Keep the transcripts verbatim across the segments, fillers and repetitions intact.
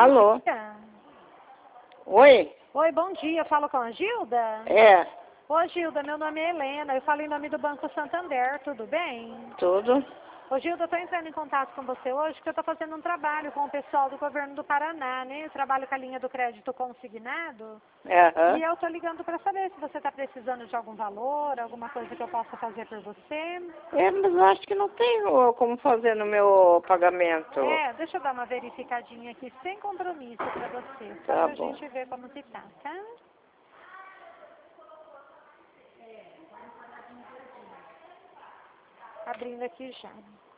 Alô? dia. Oi? Oi, bom dia. Eu falo com a Gilda? É, Ô, Gilda, meu nome é Helena. Eu falo em nome do Banco Santander. Tudo bem? tudo. Ô, Gilda, eu estou entrando em contato com você hoje porque eu estou fazendo um trabalho com o pessoal do governo do Paraná, né? Eu trabalho com a linha do crédito consignado. Aham. E eu estou ligando para saber se você está precisando de algum valor, alguma coisa que eu possa fazer por você. É, mas eu acho que não tenho como fazer no meu pagamento. É, deixa eu dar uma verificadinha aqui, sem compromisso para você, só Tá para a bom. gente ver como que tá, tá? Abrindo aqui já.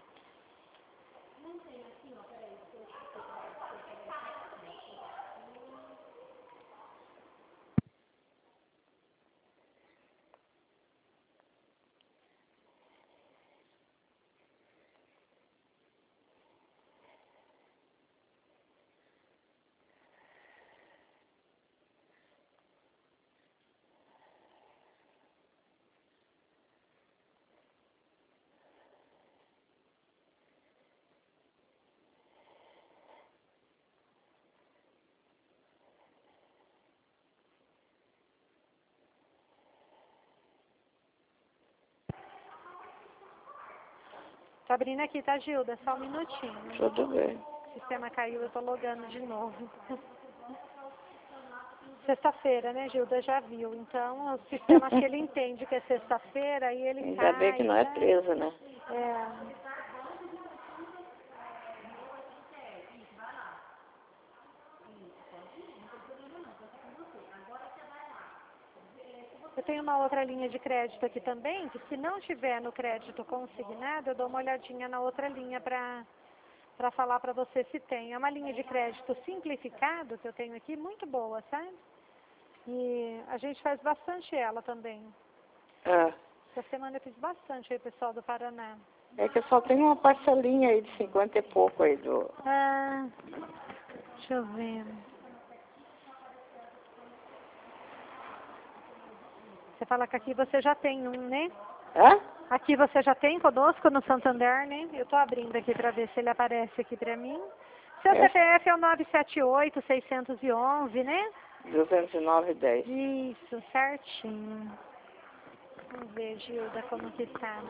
Tá abrindo aqui, tá, Gilda? Só um minutinho. Tudo bem. O sistema caiu, eu tô logando de novo. Sexta-feira, né, Gilda? Já viu. Então, o sistema, acho que ele entende que é sexta-feira e ele Ainda bem que cai, não é né? presa, né? É. Eu tenho uma outra linha de crédito aqui também, que se não tiver no crédito consignado, eu dou uma olhadinha na outra linha para para falar para você se tem. É uma linha de crédito simplificado que eu tenho aqui, muito boa, sabe? E a gente faz bastante ela também. Ah, Essa semana eu fiz bastante aí, pessoal do Paraná. é que eu só tenho uma parcelinha aí de cinquenta e pouco aí do... Ah, deixa eu ver. Você fala que aqui você já tem um, né? Hã? Aqui você já tem conosco no Santander, né? Eu tô abrindo aqui para ver se ele aparece aqui para mim. Seu É C P F é o nove sete oito, seis um um, né? duzentos e nove, dez. Isso, certinho. Vamos ver, Gilda, como que tá.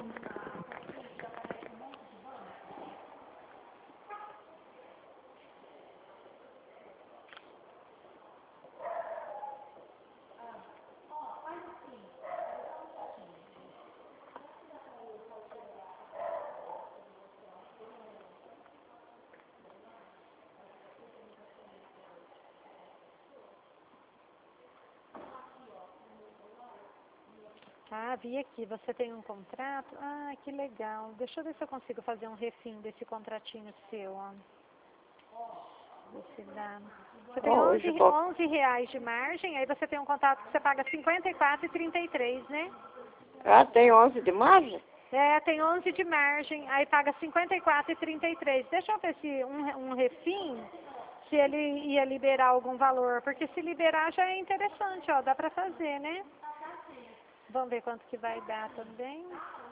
Ah, vi aqui, você tem um contrato? Ah, que legal. Deixa eu ver se eu consigo fazer um refim desse contratinho seu, ó. Ver se dá. Você tem Oh, hoje onze, vou... onze reais de margem, aí você tem um contrato que você paga cinquenta e quatro e trinta e três, né? Ah, tem onze de margem? É, tem onze de margem, aí paga cinquenta e quatro e trinta e três. Deixa eu ver se um, um refim, se ele ia liberar algum valor, porque se liberar já é interessante, ó, dá pra fazer, né? Vamos ver quanto que vai dar também.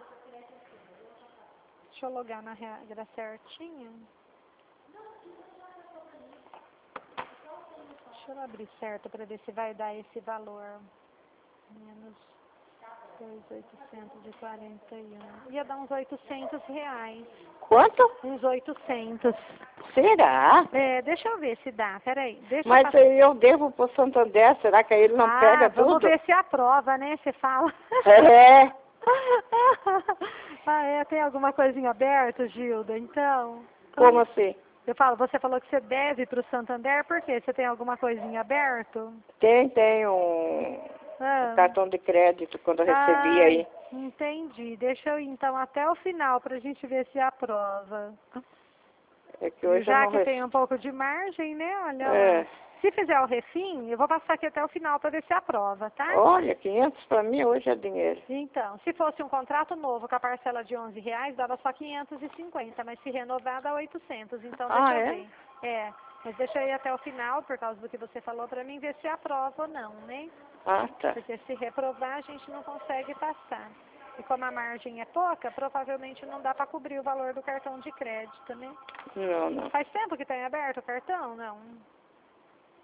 Deixa eu logar na regra certinho. Deixa eu abrir certo para ver se vai dar esse valor. Menos dois mil oitocentos e quarenta e um. Ia dar uns oitocentos reais. Quanto? Uns oitocentos. Será? É, deixa eu ver se dá. Peraí. Deixa eu Mas passar. aí eu devo pro Santander, será que aí ele não Ah, pega vamos tudo? ver se aprova, né? Você fala. É. Ah, é? Tem alguma coisinha aberta, Gilda? Então. Como assim? Eu falo, você falou que você deve para o Santander, por quê? Você tem alguma coisinha aberto? Tem, tem um Ah, cartão de crédito quando eu recebi ah, aí. entendi. Deixa eu ir então até o final para a gente ver se aprova. É que E hoje eu já não que tem recebi. um pouco de margem, né? Olha lá. É. Se fizer o refim, eu vou passar aqui até o final para ver se aprova, tá? Olha, quinhentos para mim hoje é dinheiro. Então, se fosse um contrato novo com a parcela de onze reais, dava só quinhentos e cinquenta, mas se renovar dá oitocentos. Então, deixa Ah, eu é? ver. É, mas deixa eu ir até o final, por causa do que você falou para mim, ver se aprova ou não, né? Ah, tá. Porque se reprovar, a gente não consegue passar. E como a margem é pouca, provavelmente não dá para cobrir o valor do cartão de crédito, né? Não, não. Faz tempo que tem aberto o cartão? Não.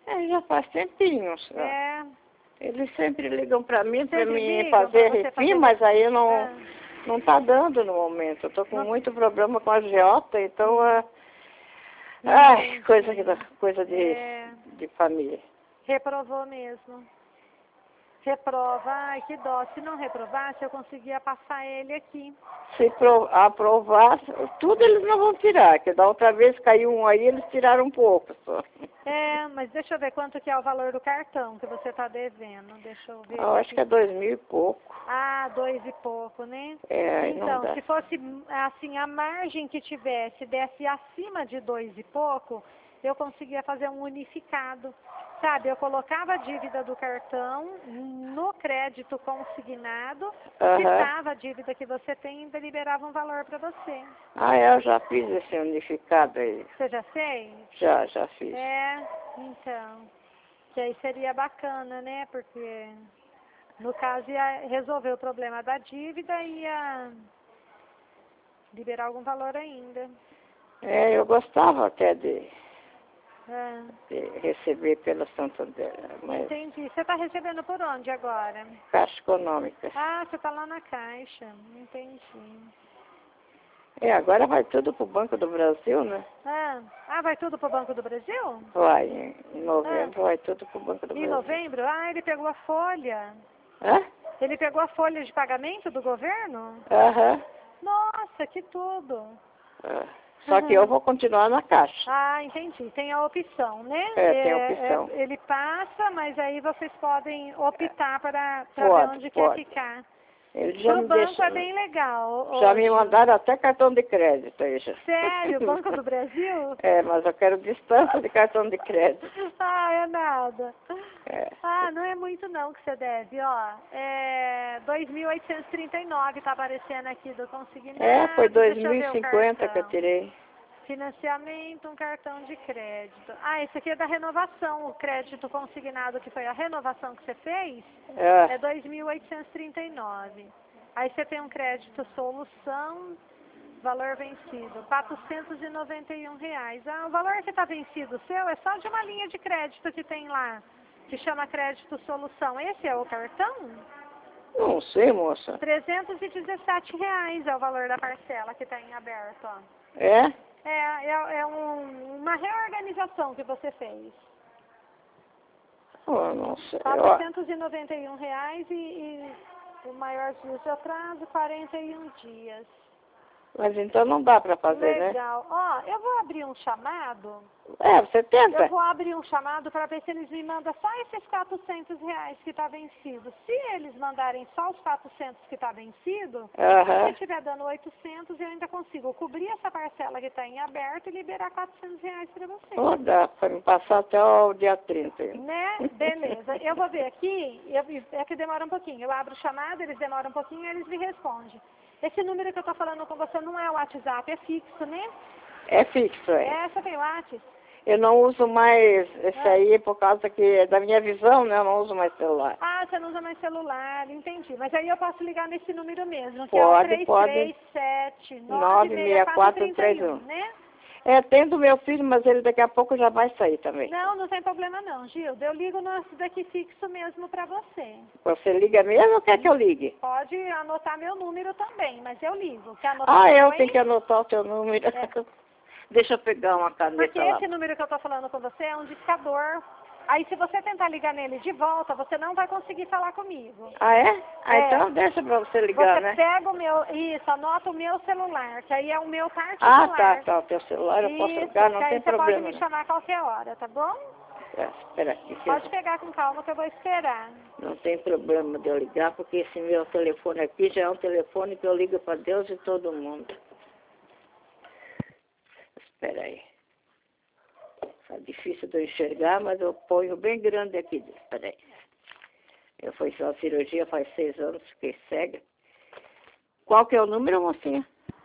É, já faz tempinho. Já. É. Eles sempre ligam para mim, para mim ligam fazer pra você refim, fazer... mas aí não, Ah. não tá dando no momento. Eu tô com Não. muito problema com a agiota, então... É... Ai, coisa, coisa de, É. de família. Reprovou mesmo. Reprova, ai que dó. Se não reprovasse, eu conseguia passar ele aqui. Se pro, aprovar, tudo eles não vão tirar, que da outra vez caiu um aí, eles tiraram um pouco só. É, mas deixa eu ver quanto que é o valor do cartão que você está devendo. Deixa eu ver. Eu acho que é dois mil e pouco. Ah, dois e pouco, né? É, então, não dá. se fosse assim, a margem que tivesse, desse acima de dois e pouco, eu conseguia fazer um unificado. Sabe, eu colocava a dívida do cartão no crédito consignado, Uhum. quitava a dívida que você tem e liberava um valor para você. Ah, eu já fiz esse unificado aí. Você já fez? Já, já fiz. É, então. Que aí seria bacana, né? Porque, no caso, ia resolver o problema da dívida e ia liberar algum valor ainda. É, eu gostava até de... É. de receber pela Santander, mas Entendi. Você está recebendo por onde agora? Caixa Econômica. Ah, você está lá na Caixa. Entendi. É, agora vai tudo pro Banco do Brasil, né? Ah, ah vai tudo para o Banco do Brasil? Vai, em novembro Ah. vai tudo pro Banco do Em Brasil. novembro? Ah, ele pegou a folha. Hã? Ele pegou a folha de pagamento do governo? Aham. Nossa, que tudo. Ah. Só que eu vou continuar na Caixa. Ah, entendi. Tem a opção, né? É, tem a opção. É, ele passa, mas aí vocês podem optar para ver Pode, onde pode. quer ficar. Ele já Pro me banco deixou, é bem legal. já Hoje. me mandaram até cartão de crédito aí já. Sério? Banco do Brasil? É, mas eu quero distância de cartão de crédito. Ah, é nada. É. Ah, não é muito não que você deve, ó. É dois mil oitocentos e trinta e nove tá aparecendo aqui do consignado. É, foi dois Deixa eu mil ver e o cinquenta que eu cartão. tirei. Financiamento, um cartão de crédito. Ah, esse aqui é da renovação, o crédito consignado, que foi a renovação que você fez, É. é dois mil oitocentos e trinta e nove. Aí você tem um crédito solução, valor vencido, quatrocentos e noventa e um reais. Ah, o valor que está vencido seu é só de uma linha de crédito que tem lá, que chama crédito solução. Esse é o cartão? Não sei, moça. trezentos e dezessete reais é o valor da parcela que está em aberto, ó. É? É, é, é um, uma reorganização que você fez. Oh, não sei. quatrocentos e noventa e um reais e, e o maior dias de atraso, quarenta e um dias. Mas então não dá para fazer, Legal. Ó, eu vou abrir um chamado. né? É, você tenta. Eu vou abrir um chamado para ver se eles me mandam só esses quatrocentos reais que está vencido. Se eles mandarem só os quatrocentos que está vencido, Aham. se estiver dando oitocentos, eu ainda consigo cobrir essa parcela que está em aberto e liberar quatrocentos reais para você. Oh, dá para me passar até o dia trinta. Né? Beleza. Eu vou ver aqui, eu, é que demora um pouquinho. Eu abro o chamado, eles demoram um pouquinho e eles me respondem. Esse número que eu estou falando com você não é o WhatsApp, é fixo, né? É fixo, é. É, você tem o WhatsApp? Eu não uso mais esse Ah. aí por causa que da minha visão, né? Eu não uso mais celular. Ah, você não usa mais celular, entendi. Mas aí eu posso ligar nesse número mesmo, que Pode, é o pode. três três sete nove nove seis seis quatro quatro três três um. um, né? É, tem do meu filho, mas ele daqui a pouco já vai sair também. Não, não tem problema não, Gilda. Eu ligo no daqui fixo mesmo para você. Você liga mesmo ou quer que eu ligue? Pode anotar meu número também, mas eu ligo. Quer anotar Ah, eu aí? tenho que anotar o teu número. É. Deixa eu pegar uma caneta Porque lá. esse número que eu estou falando com você é um discador. Aí se você tentar ligar nele de volta, você não vai conseguir falar comigo. Ah, é? Ah, É. então deixa pra você ligar, Você né? pega o meu, isso, anota o meu celular, que aí é o meu particular. Ah, tá, tá. O teu celular eu posso Isso, ligar, não que aí tem você problema. pode me Não. chamar a qualquer hora, tá bom? É, espera aqui. que Pode eu- pegar com calma que eu vou esperar. Não tem problema de eu ligar, porque esse meu telefone aqui já é um telefone que eu ligo para Deus e todo mundo. Espera aí. Tá difícil de eu enxergar, mas eu ponho bem grande aqui. Espera aí. Eu fiz uma cirurgia faz seis anos, fiquei cega. Qual que é o número, mocinha?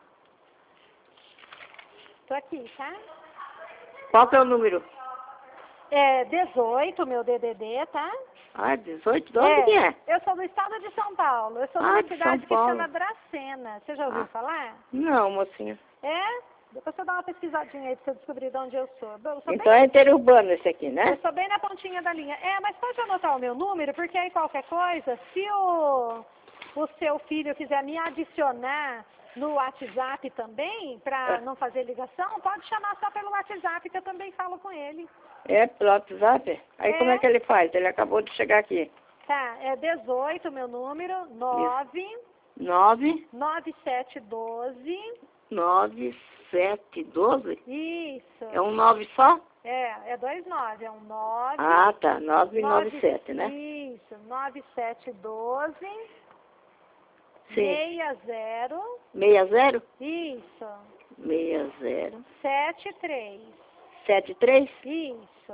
Tô aqui, tá? Qual que é o número? É dezoito, meu D D D, tá? Ah, dezoito? De onde que é? Eu sou do estado de São Paulo. Eu sou de Ah, uma de cidade São que Paulo. chama Dracena. Você já ouviu Ah. falar? Não, mocinha. É? Depois você dá uma pesquisadinha aí pra você descobrir de onde eu sou. Eu sou Então bem, é interurbano esse aqui, né? eu sou bem na pontinha da linha. É, mas pode anotar o meu número, porque aí qualquer coisa, se o, o seu filho quiser me adicionar no WhatsApp também, pra É. não fazer ligação, pode chamar só pelo WhatsApp, que eu também falo com ele. É, pelo WhatsApp? Aí É. como é que ele faz? Ele acabou de chegar aqui. Tá, é dezoito meu número, nove nove, nove sete um dois. nove, sete, doze? Isso. É um nove só? É, é dois nove, é um nove. Ah, tá. nove, nove, sete, né? Isso, nove sete um dois. Sim. seis zero. Meia zero? Isso. Meia zero. sete três. Sete, três? Isso.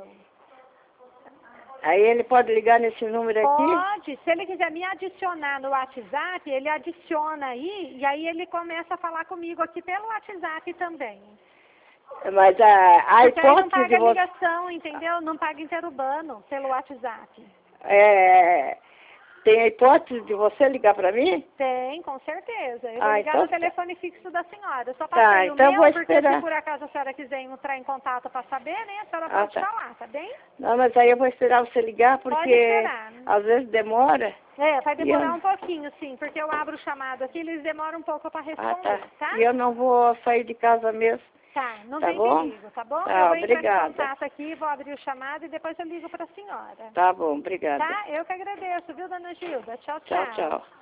Aí ele pode ligar nesse número aqui? Pode. Se ele quiser me adicionar no WhatsApp, ele adiciona aí e aí ele começa a falar comigo aqui pelo WhatsApp também. Mas a, a Porque aí não hipótese paga de você... ligação, entendeu? Não paga interurbano pelo WhatsApp. É, tem a hipótese de você ligar para mim? Tem, com certeza. Eu vou Ah, ligar então no tá. telefone fixo da senhora. Eu só Tá, passei o então meu, vou porque esperar. se por acaso a senhora quiser entrar em contato para saber, né, a senhora Ah, pode tá. falar, tá bem? Não, mas aí eu vou esperar você ligar, Pode porque esperar. às vezes demora. É, vai E demorar eu- um pouquinho, sim, porque eu abro o chamado aqui, eles demoram um pouco para Ah, responder, tá. tá? E eu não vou sair de casa mesmo. Tá, não Tá tem bom? perigo, tá bom? Tá, Eu vou entrar em obrigada. contato aqui, vou abrir o chamado e depois eu ligo para a senhora. Tá bom, obrigada. Tá? Eu que agradeço, viu, dona Gilda? Tchau, Tchau, tchau. tchau.